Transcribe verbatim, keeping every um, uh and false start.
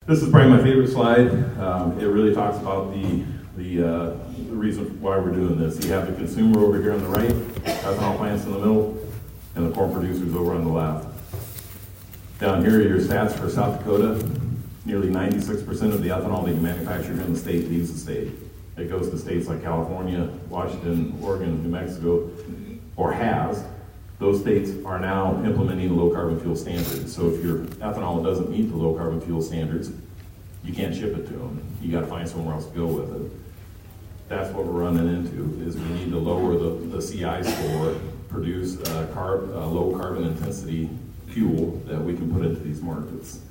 This is probably my favorite slide. Um, it really talks about the the, uh, the reason why we're doing this. You have the consumer over here on the right, ethanol plants in the middle, and the corn producers over on the left. Down here are your stats for South Dakota. Nearly ninety-six percent of the ethanol that you manufacture here in the state leaves the state. It goes to states like California, Washington, Oregon, New Mexico, or has. Those states are now implementing the low carbon fuel standards. So if your ethanol doesn't meet the low carbon fuel standards, you can't ship it to them. You got to find somewhere else to go with it. That's what we're running into, is we need to lower the, the C I score, produce uh, carb, uh, low carbon intensity fuel that we can put into these markets.